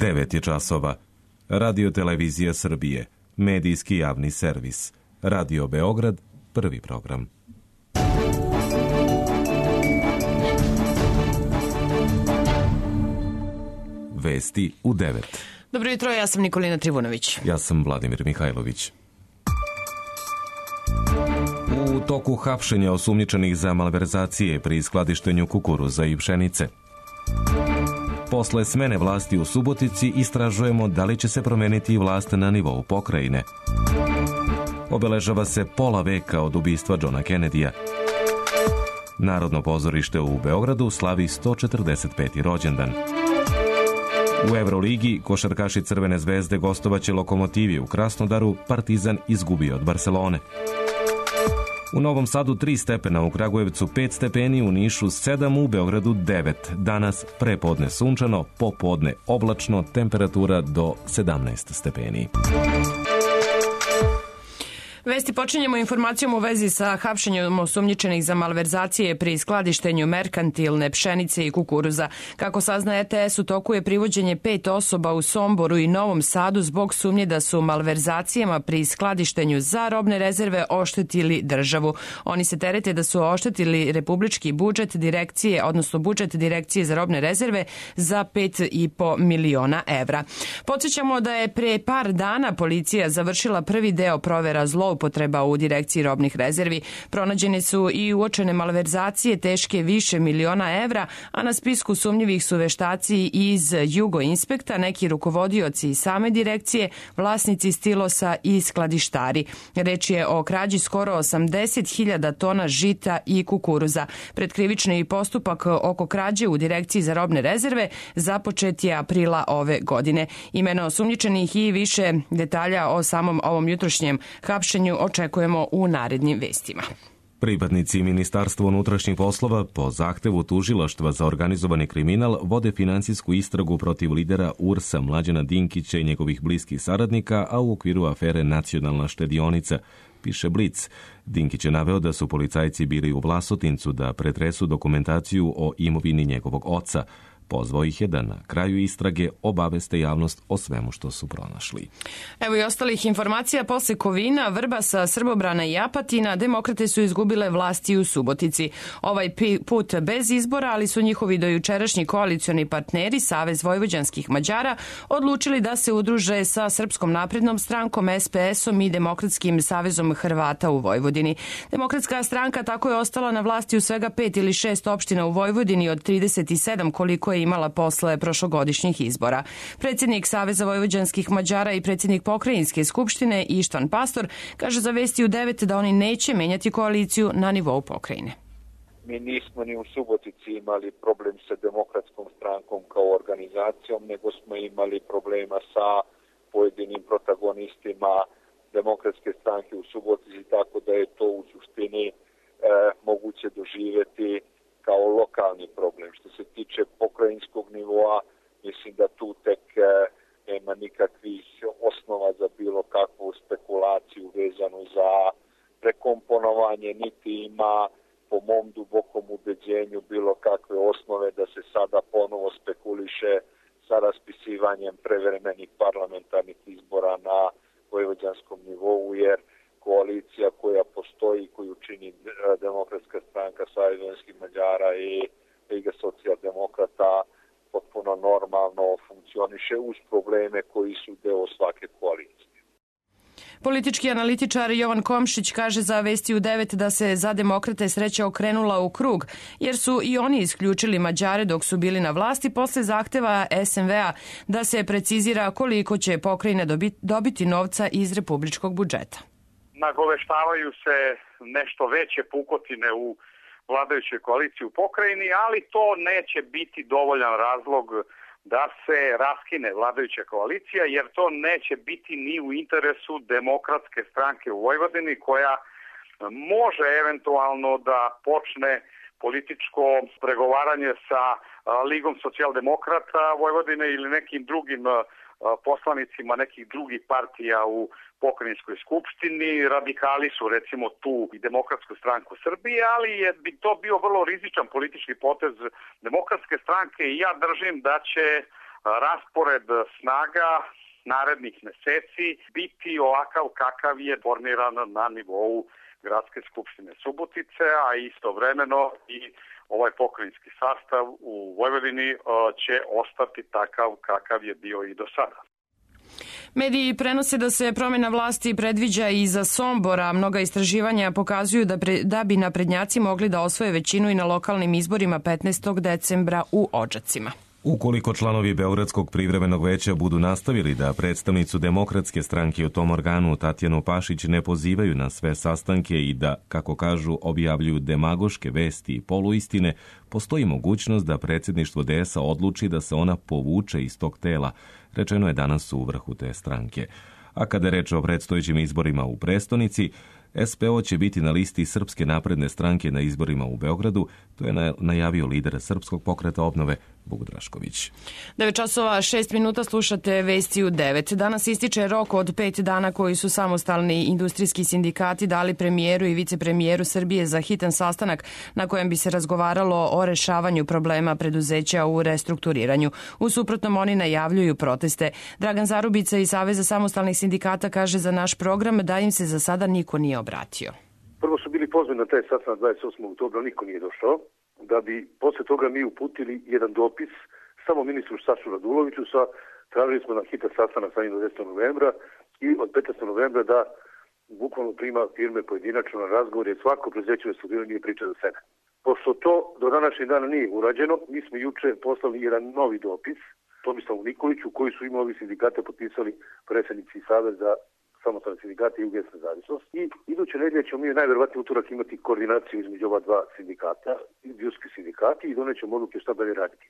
9 je časova. Radio Televizija Srbije, medijski javni servis. Radio Beograd, prvi program. Vesti u 9. Dobro jutro, ja sam Nikolina Trivunović. Ja sam Vladimir Mihajlović. U toku hapšenja osumnjičenih za malverzacije pri skladištenju kukuruza i pšenice. Posle smene vlasti u Subotici istražujemo da li će se promeniti vlast na nivou pokrajine. Obeležava se pola veka od ubistva Johna Kennedyja. Narodno pozorište u Beogradu slavi 145. rođendan. U Evroligi košarkaši Crvene zvezde gostovaće Lokomotivi u Krasnodaru, Partizan izgubio od Barcelone. U Novom Sadu 3 stepena, u Kragujevcu 5 stepeni, u Nišu 7, u Beogradu 9. Danas prepodne sunčano, popodne oblačno, temperatura do 17 stepeni. Vesti počinjemo informacijom u vezi sa hapšenjem osumnjičenih za malverzacije pri skladištenju merkantilne pšenice i kukuruza. Kako sazna RTS, u toku je privođenje 5 osoba u Somboru i Novom Sadu zbog sumnje da su malverzacijama pri skladištenju za robne rezerve oštetili državu. Oni se terete da su oštetili republički budžet direkcije, odnosno budžet direkcije za robne rezerve za 5,5 miliona evra. Podsjećamo da je pre par dana policija završila prvi deo provera zloupotreba u direkciji robnih rezervi. Pronađene su i uočene malverzacije teške više miliona evra, a na spisku sumnjivih su veštaci iz Jugoinspekta, neki rukovodioci iz same direkcije, vlasnici stilosa i skladištari. Reč je o krađi skoro 80.000 tona žita i kukuruza. Predkrivični postupak oko krađe u direkciji za robne rezerve započet je aprila ove godine. Imena osumnjičenih i više detalja o samom ovom jutrošnjem hapšenju očekujemo u narednim vestima. Pripadnici Ministarstva unutrašnjih poslova po zahtevu Tužilaštva za organizovani kriminal vode finansijsku istragu protiv lidera URS-a Mlađana Dinkića i njegovih bliskih saradnika, a u okviru afere Nacionalna štedionica, piše Blic. Dinkić je naveo da su policajci bili u Vlasotincu da pretresu dokumentaciju o imovini njegovog oca. Pozvao ih je da na kraju istrage obaveste javnost o svemu što su pronašli. Evo i ostalih informacija. Posle Kovina, Vrbasa, Srbobrana i Apatina, demokrate su izgubile vlasti u Subotici. Ovaj put bez izbora, ali su njihovi dojučerašnji koalicioni partneri, Savez vojvođanskih Mađara, odlučili da se udruže sa Srpskom naprednom strankom, SPS-om i Demokratskim savezom Hrvata u Vojvodini. Demokratska stranka tako je ostala na vlasti u svega 5 ili 6 opština u Vojvodini od 37 koliko je imala posle prošlogodišnjih izbora. Predsjednik Saveza vojvođanskih Mađara i predsjednik Pokrajinske skupštine Ištvan Pastor kaže za Vesti u 9 da oni neće menjati koaliciju na nivou pokrajine. Mi nismo ni u Subotici imali problem sa Demokratskom strankom kao organizacijom, nego smo imali problema sa pojedinim protagonistima Demokratske stranke u Subotici, tako da je to u suštini moguće doživjeti kao lokalni problem. Što se tiče pokrajinskog nivoa, mislim da tu tek nema nikakvih osnova za bilo kakvu spekulaciju vezanu za prekomponovanje, niti ima po mom dubokom ubeđenju bilo kakve osnove da se sada ponovo spekuliše sa raspisivanjem prevremenih parlamentarnih izbora na vojvođanskom nivou, jer koalicija koja postoji, koju čini Demokratska stranka, Savez vojvođanskih Mađara i Liga socijaldemokrata, potpuno normalno funkcioniše uz probleme koji su deo svake koalicije. Politički analitičar Jovan Komšić kaže za Vesti u 9 da se za demokrate sreća okrenula u krug, jer su i oni isključili Mađare dok su bili na vlasti posle zahteva SMV-a da se precizira koliko će pokrajina dobiti novca iz republičkog budžeta. Nagoveštavaju se nešto veće pukotine u vladajućoj koaliciji u pokrajini, ali to neće biti dovoljan razlog da se raskine vladajuća koalicija, jer to neće biti ni u interesu Demokratske stranke u Vojvodini, koja može eventualno da počne političko pregovaranje sa Ligom socijaldemokrata Vojvodine ili nekim drugim poslanicima nekih drugih partija u pokrajinskoj skupštini. Radikali su recimo tu i Demokratsku stranku Srbije, ali bi to bio vrlo rizičan politički potez Demokratske stranke i ja držim da će raspored snaga narednih meseci biti ovakav kakav je formiran na nivou Gradske skupštine Subotice, a istovremeno i ovaj pokrajinski sastav u Vojvodini će ostati takav kakav je bio i do sada. Mediji prenose da se promjena vlasti predviđa i za Sombora. Mnoga istraživanja pokazuju da bi naprednjaci mogli da osvoje većinu i na lokalnim izborima 15. decembra u Odžacima. Ukoliko članovi Beogradskog privremenog veća budu nastavili da predstavnicu Demokratske stranke u tom organu Tatjanu Pašić ne pozivaju na sve sastanke i da, kako kažu, objavljuju demagoške vesti i poluistine, postoji mogućnost da predsjedništvo DS-a odluči da se ona povuče iz tog tela, rečeno je danas u vrhu te stranke. A kada je reč o predstojećim izborima u prestonici, SPO će biti na listi Srpske napredne stranke na izborima u Beogradu, to je najavio lider Srpskog pokreta obnove Vuk Drašković. 9:06 slušate Vesti u 9. Danas ističe rok od 5 dana koji su samostalni industrijski sindikati dali premijeru i vicepremijeru Srbije za hitan sastanak na kojem bi se razgovaralo o rešavanju problema preduzeća u restrukturiranju. U suprotnom oni najavljuju proteste. Dragan Zarubica iz Saveza samostalnih sindikata kaže za naš program da im se za sada niko nije obratio. Prvo su bili pozvani na taj sastanak 28. oktobra, niko nije došao, da bi posle toga mi uputili jedan dopis samo ministru Sašu Raduloviću, tražili smo na hitan sastanak sa njim do 10. novembra i od 15. novembra da bukvalno prima firme pojedinačno na razgovor, jer svako preduzeće u restrukturiranju nije priča za sebe. Pošto to do današnjeg dana nije urađeno, mi smo juče poslali jedan novi dopis Tomislavu Nikoliću, koji su im ovi sindikate potpisali predsjednici Saveza samostalnih sindikata i UGS nezavisnost. I iduće nedelje ćemo mi najverovatnije utorak imati koordinaciju između ova dva sindikata, industrijski sindikati, i donećemo odluke šta dalje raditi.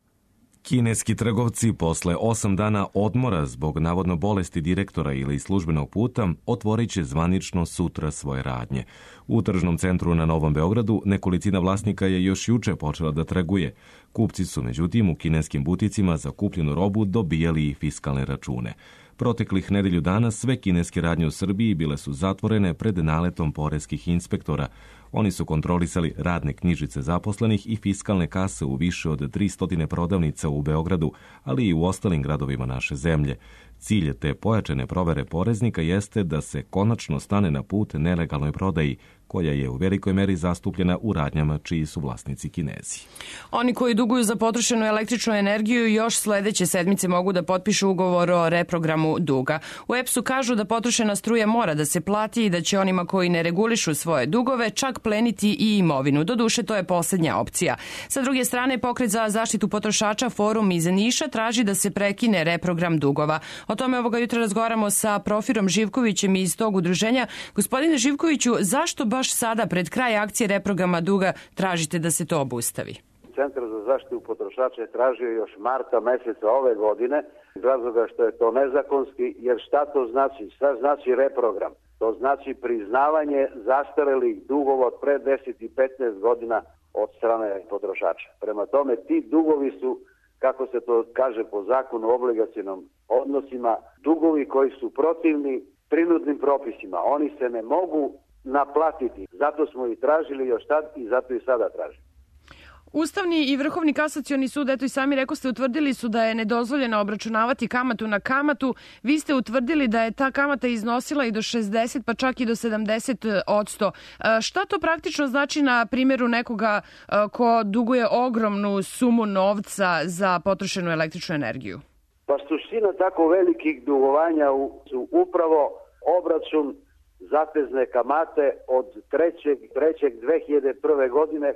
Kineski trgovci posle 8 dana odmora zbog navodno bolesti direktora ili službenog puta otvorit će zvanično sutra svoje radnje. U tržnom centru na Novom Beogradu nekolicina vlasnika je još juče počela da trguje. Kupci su međutim u kineskim buticima za kupljenu robu dobijali i fiskalne račune. Proteklih nedelju dana sve kineske radnje u Srbiji bile su zatvorene pred naletom poreskih inspektora. Oni su kontrolisali radne knjižice zaposlenih i fiskalne kase u više od 300 prodavnica u Beogradu, ali i u ostalim gradovima naše zemlje. Cilj te pojačane provere poreznika jeste da se konačno stane na put nelegalnoj prodaji, koja je u velikoj meri zastupljena u radnjama čiji su vlasnici Kinezi. Oni koji duguju za potrošenu električnu energiju još sledeće sedmice mogu da potpišu ugovor o reprogramu duga. U EPS-u kažu da potrošena struja mora da se plati i da će onima koji ne regulišu svoje dugove čak pleniti i imovinu. Doduše, to je posljednja opcija. Sa druge strane, Pokret za zaštitu potrošača Forum iz Niša traži da se prekine reprogram dugova. O tome ovoga jutra razgovaramo sa Profirom Živkovićem iz tog udruženja. Gospodine Živkoviću, zašto baš sada pred kraj akcije reprograma duga tražite da se to obustavi? Centar za zaštitu potrošača je tražio još marta meseca ove godine iz razloga što je to nezakonski, jer šta to znači? Šta znači reprogram? To znači priznavanje zastarelih dugova od pre 10 i 15 godina od strane potrošača. Prema tome, ti dugovi su, kako se to kaže po zakonu o obligacionim odnosima, dugovi koji su protivni prinudnim propisima. Oni se ne mogu naplatiti. Zato smo i tražili još tad i zato i sada tražimo. Ustavni i Vrhovni kasacioni sud, eto i sami rekoste, utvrdili su da je nedozvoljeno obračunavati kamatu na kamatu. Vi ste utvrdili da je ta kamata iznosila i do 60 pa čak i do 70%. Šta to praktično znači na primjeru nekoga ko duguje ogromnu sumu novca za potrošenu električnu energiju? Pa suština tako velikih dugovanja su upravo obračun zatezne kamate od 3.3.2001. godine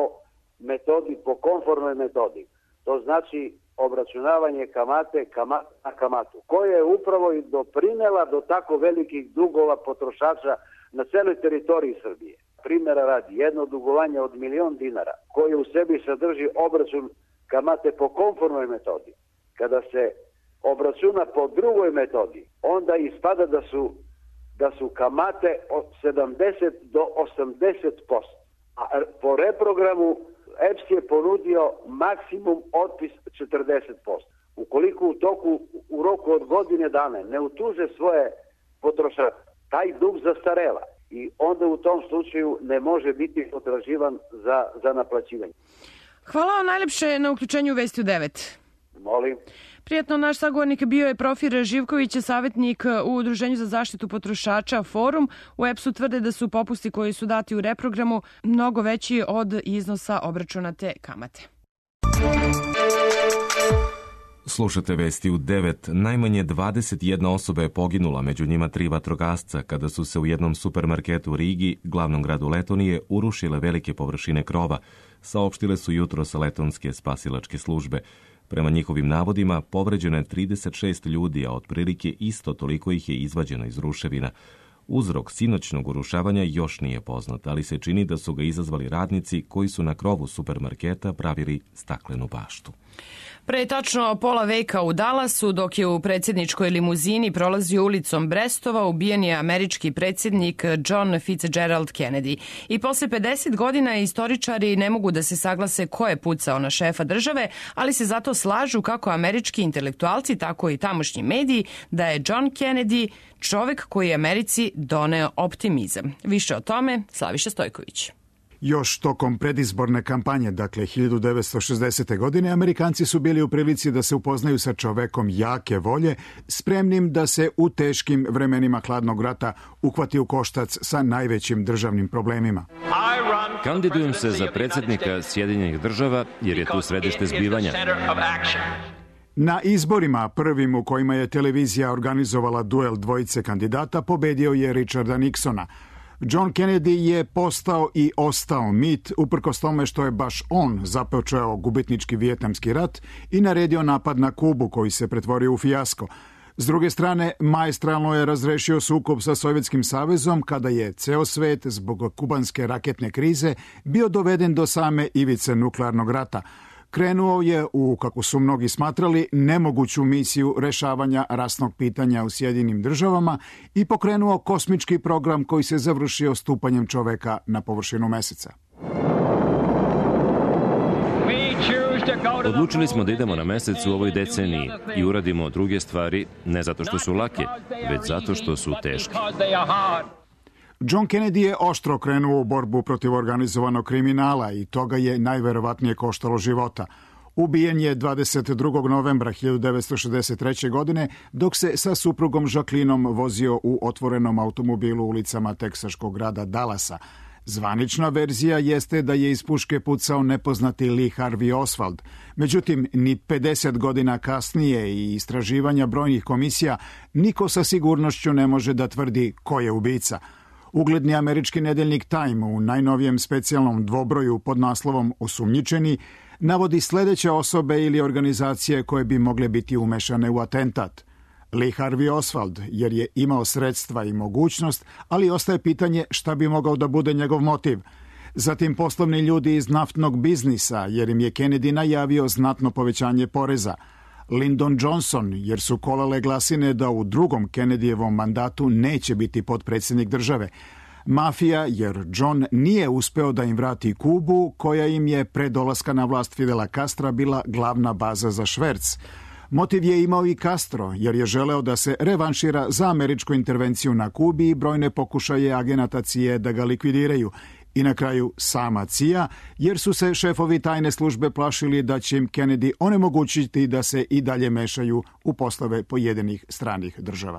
po konformnoj metodi. To znači obračunavanje kamate na kamatu, koja je upravo i doprinela do tako velikih dugova potrošača na celoj teritoriji Srbije. Primjera radi, jedno dugovanje od 1.000.000 dinara, koje u sebi sadrži obračun kamate po konformnoj metodi. Kada se obračuna po drugoj metodi, onda ispada da su kamate od 70 do 80%. A po reprogramu EPS je ponudio maksimum otpis 40%. Ukoliko u roku od godine dana ne utuže svoje potrošače, taj dug zastarela i onda u tom slučaju ne može biti potraživan za naplaćivanje. Hvala vam najlepše na uključenju u Vesti u 9. Molim. Prijetno, naš sagovornik bio je Profir Živković, savjetnik u Udruženju za zaštitu potrošača Forum. U EPS-u tvrde da su popusti koji su dati u reprogramu mnogo veći od iznosa obračunate kamate. Slušate vesti u 9. Najmanje 21 osoba je poginula, među njima 3 vatrogasca, kada su se u jednom supermarketu u Rigi, glavnom gradu Letonije, urušile velike površine krova, saopštile su jutros letonske spasilačke službe. Prema njihovim navodima, povređeno je 36 ljudi, a otprilike isto toliko ih je izvađeno iz ruševina. Uzrok sinoćnog urušavanja još nije poznat, ali se čini da su ga izazvali radnici koji su na krovu supermarketa pravili staklenu baštu. Pre tačno pola veka u Dallasu, dok je u predsjedničkoj limuzini prolazio ulicom Brestova, ubijen je američki predsjednik John Fitzgerald Kennedy. I posle 50 godina istoričari ne mogu da se saglase ko je pucao na šefa države, ali se zato slažu kako američki intelektualci, tako i tamošnji mediji, da je John Kennedy čovek koji je Americi doneo optimizam. Više o tome Slaviša Stojković. Još tokom predizborne kampanje, dakle 1960. godine, Amerikanci su bili u prilici da se upoznaju sa čovekom jake volje, spremnim da se u teškim vremenima hladnog rata uhvati u koštac sa najvećim državnim problemima. Kandidujem se za predsjednika Sjedinjenih država jer je tu središte zbivanja. Na izborima, prvim u kojima je televizija organizovala duel dvojice kandidata, pobedio je Richarda Nixona. John Kennedy je postao i ostao mit, uprkos tome što je baš on započeo gubitnički vijetnamski rat i naredio napad na Kubu koji se pretvorio u fijasko. S druge strane, maestralno je razrešio sukob sa Sovjetskim savezom kada je ceo svet zbog kubanske raketne krize bio doveden do same ivice nuklearnog rata. Krenuo je u, kako su mnogi smatrali, nemoguću misiju rešavanja rasnog pitanja u Sjedinim državama i pokrenuo kosmički program koji se završio stupanjem čoveka na površinu meseca. Odlučili smo da idemo na mesec u ovoj deceniji i uradimo druge stvari ne zato što su lake, već zato što su teške. John Kennedy je oštro krenuo u borbu protiv organizovanog kriminala i toga je najverovatnije koštalo života. Ubijen je 22. novembra 1963. godine dok se sa suprugom Jacquelineom vozio u otvorenom automobilu ulicama teksaškog grada Dallasa. Zvanična verzija jeste da je iz puške pucao nepoznati Lee Harvey Oswald. Međutim, ni 50 godina kasnije i istraživanja brojnih komisija niko sa sigurnošću ne može da tvrdi ko je ubica. Ugledni američki nedeljnik Time u najnovijem specijalnom dvobroju pod naslovom Osumnjičeni navodi sledeće osobe ili organizacije koje bi mogle biti umešane u atentat. Lee Harvey Oswald, jer je imao sredstva i mogućnost, ali ostaje pitanje šta bi mogao da bude njegov motiv. Zatim poslovni ljudi iz naftnog biznisa, jer im je Kennedy najavio znatno povećanje poreza. Lyndon Johnson, jer su kolale glasine da u drugom Kennedyjevom mandatu neće biti potpredsjednik države. Mafija, jer John nije uspeo da im vrati Kubu, koja im je pre dolaska na vlast Fidela Castra bila glavna baza za šverc. Motiv je imao i Castro, jer je želeo da se revanšira za američku intervenciju na Kubi i brojne pokušaje agenata CIA da ga likvidiraju. I na kraju sama CIA, jer su se šefovi tajne službe plašili da će im Kennedy onemogućiti da se i dalje mešaju u poslove pojedinih stranih država.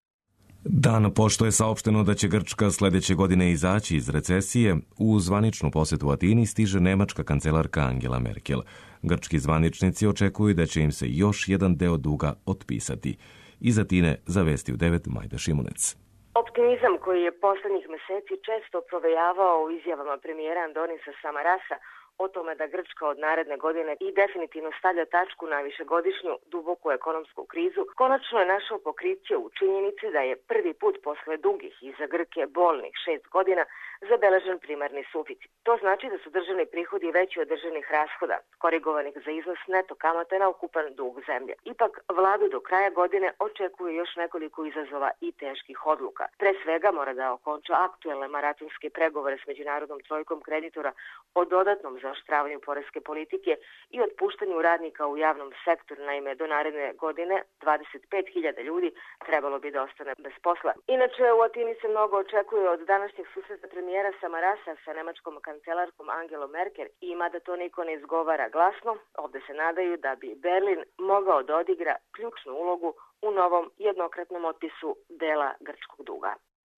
Dan pošto je saopšteno da će Grčka sledeće godine izaći iz recesije, u zvaničnu posetu Atini stiže nemačka kancelarka Angela Merkel. Grčki zvaničnici očekuju da će im se još jedan deo duga otpisati. Iz Atine za vesti u 9 Majda Šimunec. Optimizam koji je poslednjih meseci često provejavao u izjavama premijera Andonisa Samarasa o tome da Grčka od naredne godine i definitivno stavlja tačku na višegodišnju duboku ekonomsku krizu, konačno je našao pokriće u činjenici da je prvi put posle dugih i za Grke bolnih 6 godina zabeležen primarni suficit. To znači da su državni prihodi veći od državnih rashoda, korigovanih za iznos neto kamate na ukupan dug zemlje. Ipak, vladu do kraja godine očekuje još nekoliko izazova i teških odluka. Pre svega mora da okonča aktuelne maratonske pregovore s međunarodnom trojkom kreditora o dodatnom zaoštravanju poreske politike i otpuštanju radnika u javnom sektoru. Naime, do naredne godine 25.000 ljudi trebalo bi da ostane bez posla. Inače, u Atini se mnogo očekuje od današnjeg susreta premijera Samarasa sa nemačkom kancelarkom Angelom Merkel i mada to niko ne izgovara glasno, ovde se nadaju da bi Berlin mogao da odigra ključnu ulogu u novom jednokratnom otpisu dela grčkog duga.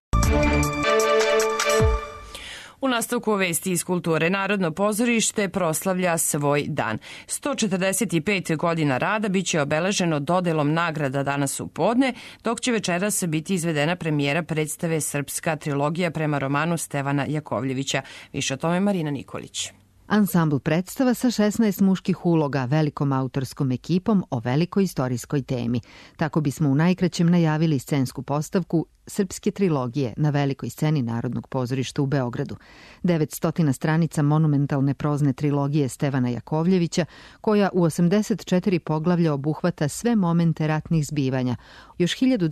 U nastavku vesti iz kulture, Narodno pozorište proslavlja svoj dan. 145 godina rada biće obeleženo dodelom nagrada danas u podne, dok će večeras biti izvedena premijera predstave Srpska trilogija prema romanu Stevana Jakovljevića. Više o tome Marina Nikolić. Ansambl predstava sa 16 muških uloga, velikom autorskom ekipom o velikoj istorijskoj temi. Tako bismo u najkraćem najavili scensku postavku Srpske trilogije na velikoj sceni Narodnog pozorišta u Beogradu. 900 stranica monumentalne prozne trilogije Stevana Jakovljevića, koja u 84 poglavlja obuhvata sve momente ratnih zbivanja. Još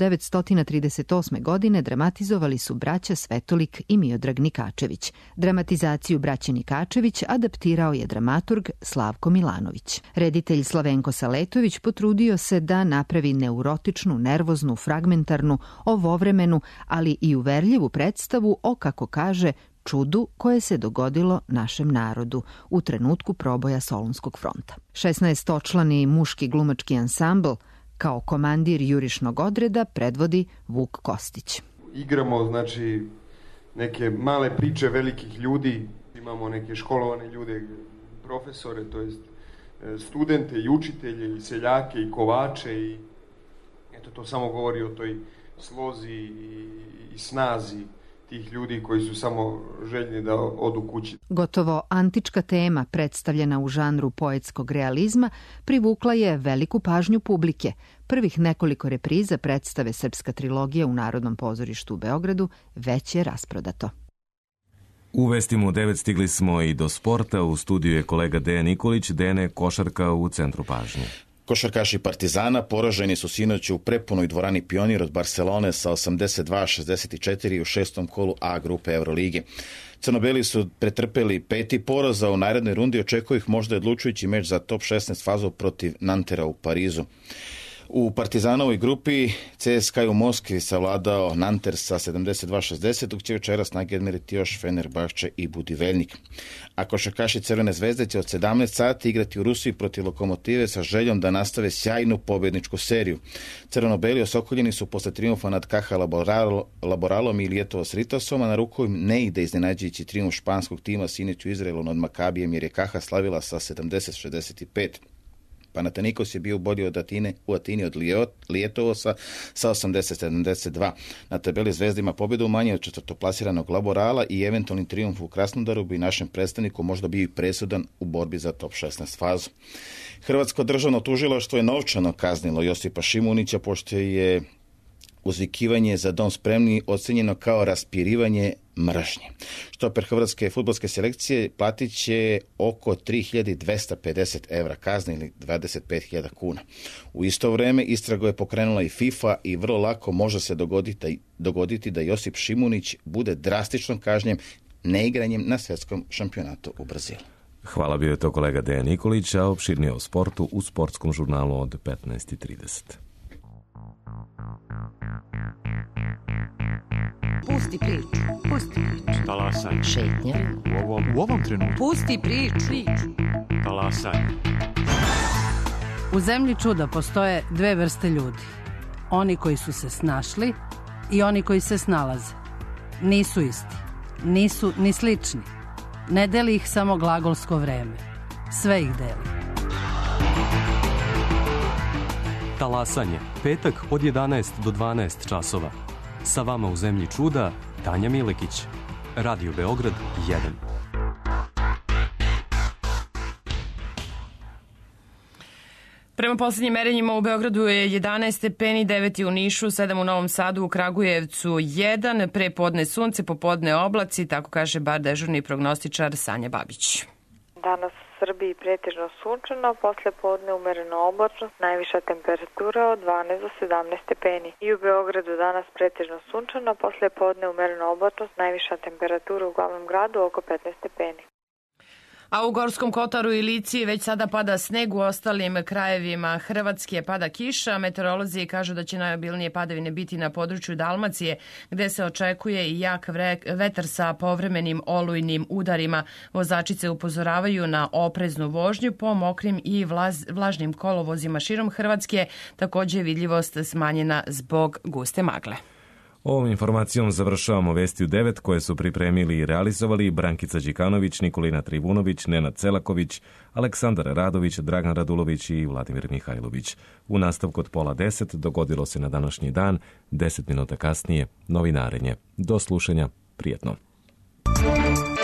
1938. godine dramatizovali su braća Svetolik i Miodrag Nikačević. Dramatizaciju braće Nikačević adaptirao je dramaturg Slavko Milanović. Reditelj Slavenko Saletović potrudio se da napravi neurotičnu, nervoznu, fragmentarnu, ovovremenu, ali i uverljivu predstavu o, kako kaže, čudu koje se dogodilo našem narodu u trenutku proboja Solunskog fronta. 16-člani muški glumački ansambl kao komandir jurišnog odreda predvodi Vuk Kostić. Igramo, znači, neke male priče velikih ljudi, imamo neke školovane ljude, profesore, to jest studente i učitelje i seljake i kovače i eto, to samo govori o toj slozi i snazi tih ljudi koji su samo željni da odu kući. Gotovo antička tema predstavljena u žanru poetskog realizma privukla je veliku pažnju publike. Prvih nekoliko repriza predstave Srpska trilogija u Narodnom pozorištu u Beogradu već je rasprodato. U vestima u 9 stigli smo i do sporta. U studiju je kolega Dejan Nikolić. Dene, košarka u centru pažnje. Košarkaši Partizana poraženi su sinoć u prepunoj dvorani Pionir od Barcelone sa 82-64 u šestom kolu A grupe Euroligi. Crnobeli su pretrpeli 5. poraz, a u narednoj rundi očekuje ih možda odlučujući meč za top 16 fazu protiv Nantera u Parizu. U Partizanovoj grupi CSKA u Moskvi savladao Nanter sa 72-60, dok će večeras nadmjeriti još Fenerbahče i Budivelnik. A košarkaši Crvene zvezde će od 17 sati igrati u Rusiji protiv Lokomotive sa željom da nastave sjajnu pobjedničku seriju. Crveno-beli osokoljeni su posle triumfa nad KH Laboralom i Lijetovo s Ritosom, a na ruku im ne ide iznenađujući triumf španskog tima sinoć u Izraelu nad Makabijem, jer je KH slavila sa 70-65. Panathinaikos je bio bolji u Atini od Lijetovosa sa 80-72. Na tabeli Zvezda pobjedu manje od četvrtoplasiranog Laborala i eventualni trijumf u Krasnodaru bi našem predstavniku možda bio i presudan u borbi za top 16 fazu. Hrvatsko državno tužilaštvo je novčano kaznilo Josipa Šimunića pošto je uzvikivanje za dom spremni ocenjeno kao raspirivanje mržnje. Štoper hrvatske fudbalske selekcije platit će oko 3.250 evra kazne ili 25.000 kuna. U isto vrijeme istragu je pokrenula i FIFA i vrlo lako može se dogoditi da Josip Šimunić bude drastično kažnjen neigranjem na svjetskom šampionatu u Brazilu. Hvala, bio je to kolega Dejan Nikolić, a opširnije o sportu u sportskom žurnalu od 15:30. Pusti priču. Talasaj. Šetnja. U ovom trenutku. Pusti priču. Talasaj. U zemlji čuda postoje dve vrste ljudi. Oni koji su se snašli i oni koji se snalaze. Nisu isti. Nisu ni slični. Ne deli ih samo glagolsko vreme. Sve ih deli. Talasanje. Petak od 11 do 12 časova. Sa vama u zemlji čuda, Tanja Milekić. Radio Beograd 1. Prema posljednjim merenjima u Beogradu je 11 stepeni, 9 u Nišu, 7 u Novom Sadu, u Kragujevcu 1, pre podne sunce, popodne oblaci, tako kaže bar dežurni prognostičar Sanja Babić. Danas u Srbiji pretežno sunčano, posle podne umereno oblačnost, najviša temperatura od 12 do 17 stepeni. I u Beogradu danas pretežno sunčano, posle podne umereno oblačnost, najviša temperatura u glavnom gradu oko 15 stepeni. A u Gorskom Kotaru i Lici već sada pada sneg, u ostalim krajevima Hrvatske pada kiša. Meteorolozi kažu da će najobilnije padavine biti na području Dalmacije, gde se očekuje i jak vetar sa povremenim olujnim udarima. Vozačice upozoravaju na opreznu vožnju po mokrim i vlažnim kolovozima širom Hrvatske. Također je vidljivost smanjena zbog guste magle. Ovom informacijom završavamo vesti u 9 koje su pripremili i realizovali Brankica Đikanović, Nikolina Trivunović, Nenad Celaković, Aleksandar Radović, Dragan Radulović i Vladimir Mihajlović. U nastavku od 9:30 dogodilo se na današnji dan, 10 minuta kasnije, novinarenje. Do slušanja, prijetno.